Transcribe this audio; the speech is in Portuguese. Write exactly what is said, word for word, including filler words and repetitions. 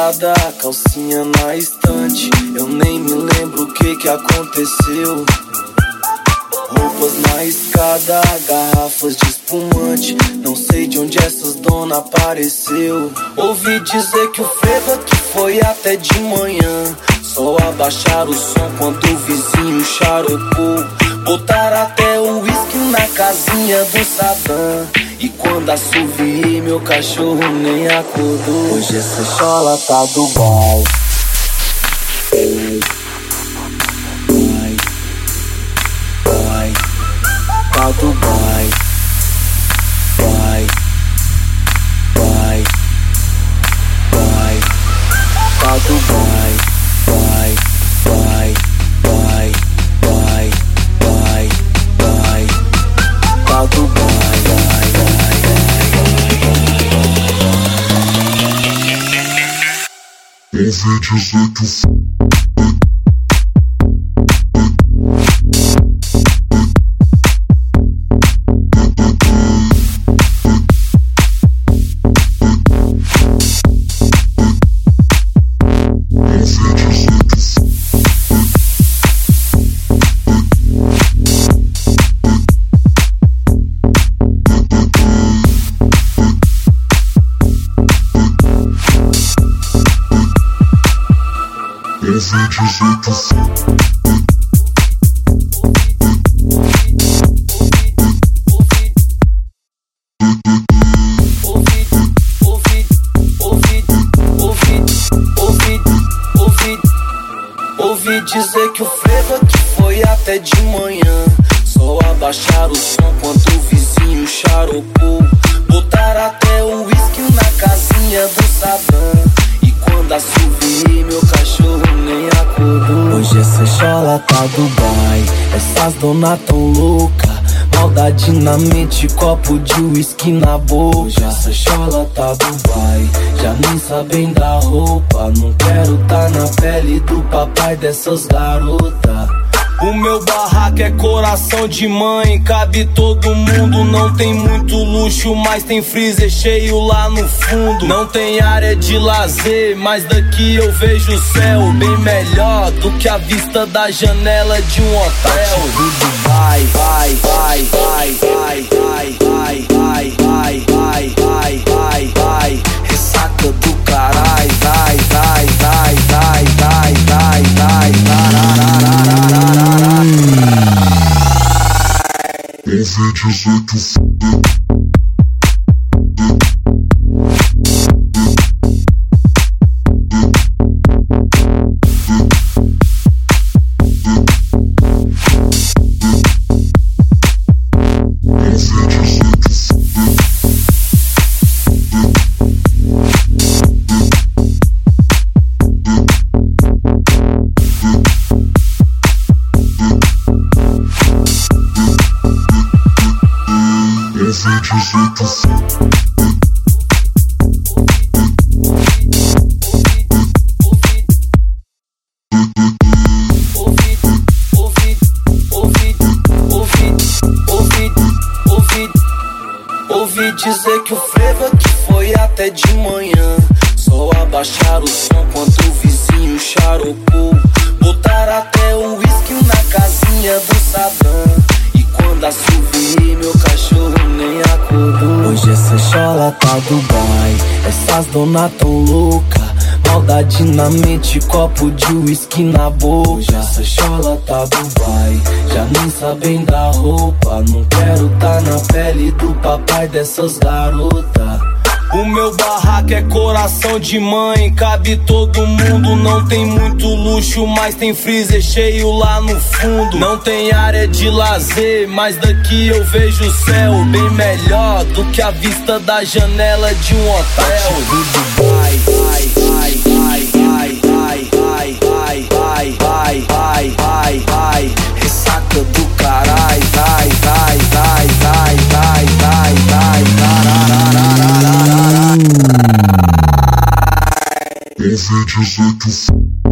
escada, calcinha na estante. Eu nem me lembro o que que aconteceu. Roupas na escada, garrafas de espumante. Não sei de onde essas donas apareceu. Ouvi dizer que o frevo aqui foi até de manhã. Só abaixar o som quando o vizinho charopou. Botaram até o uísque na casinha do Satã. E quando assoviei, meu cachorro nem acordou. Hoje essa chola tá do baile. Vai, vai, tá do baile. Vai, vai, vai, tá do baile. Vai, vai, vai, vai, vai, vai, tá do baile. Vai, vai, vai, ouvi dizer que o ouvi dizer que o Ouvi dizer que o frevo aqui foi até de manhã. Só abaixar o som quando o vizinho charopou. Botaram até o uísque na casinha do Satã. E quando assoviei, meu cachorro nem acordou. Hoje essa chola tá do baile. Essas donas tão louca. Maldade na mente, copo de uísque na boca. Hoje essa chola tá do baile. Já nem sabem da roupa. Não quero tá na pele do papai dessas garotas. O meu barraco é coração de mãe, cabe todo mundo. Não tem muito luxo, mas tem freezer cheio lá no fundo. Não tem área de lazer, mas daqui eu vejo o céu bem melhor do que a vista da janela de um hotel. Vai, vai, vai, vai, vai, vai, vai, vai, vai, vai, vai, vai, vai. Ressaca do carai, vai, vai, vai, vai, vai, vai, vai, vai. Ouvi dizer que o Ouvi dizer que o frevo aqui foi até de manhã. Só abaixar o som quando o vizinho charopou. Botaram até o uísque na casinha do Satã. E quando assoviei, meu cachorro nem acordou. Hoje essa chola tá do baile. Essas donas tão louca. Maldade na mente, copo de uísque na boca. Hoje essa chola tá do baile. Já nem sabem da roupa. Não quero tá na pele do papai dessas garotas. O meu barraco é coração de mãe, cabe todo mundo. Não tem muito luxo, mas tem freezer cheio lá no fundo. Não tem área de lazer, mas daqui eu vejo o céu bem melhor do que a vista da janela de um hotel. Vai, vai, vai, vai, vai, vai, vai, vai, vai, vai, vai, vai, vai. Ressaca do carai, vai, vai, vai, vai, vai, vai, vai, vai. Ouvi dizer que o